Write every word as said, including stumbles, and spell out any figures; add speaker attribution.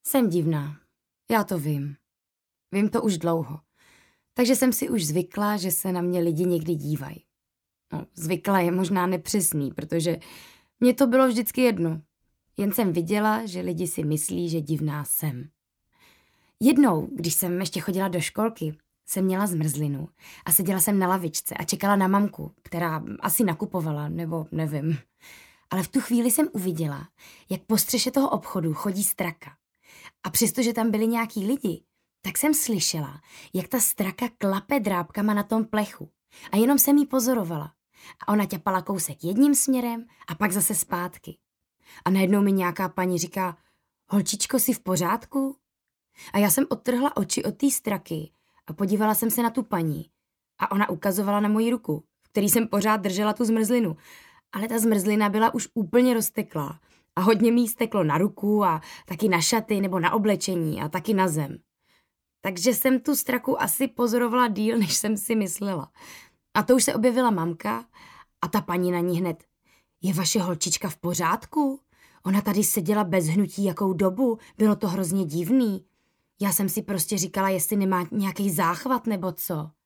Speaker 1: Jsem divná. Já to vím. Vím to už dlouho. Takže jsem si už zvykla, že se na mě lidi někdy dívají. No, zvykla je možná nepřesný, protože mně to bylo vždycky jedno. Jen jsem viděla, že lidi si myslí, že divná jsem. Jednou, když jsem ještě chodila do školky, jsem měla zmrzlinu a seděla jsem na lavičce a čekala na mamku, která asi nakupovala, nebo nevím. Ale v tu chvíli jsem uviděla, jak po střeše toho obchodu chodí straka. A přestože tam byli nějaký lidi, tak jsem slyšela, jak ta straka klape drápkama na tom plechu. A jenom jsem jí pozorovala. A ona ťapala kousek jedním směrem a pak zase zpátky. A najednou mi nějaká paní říká, holčičko, jsi v pořádku? A já jsem odtrhla oči od té straky a podívala jsem se na tu paní. A ona ukazovala na moji ruku, v který jsem pořád držela tu zmrzlinu. Ale ta zmrzlina byla už úplně rozteklá. A hodně mi jí steklo na ruku a taky na šaty nebo na oblečení a taky na zem. Takže jsem tu straku asi pozorovala díl, než jsem si myslela. A to už se objevila mamka a ta paní na ní hned. Je vaše holčička v pořádku? Ona tady seděla bez hnutí jakou dobu, bylo to hrozně divný. Já jsem si prostě říkala, jestli nemá nějaký záchvat nebo co.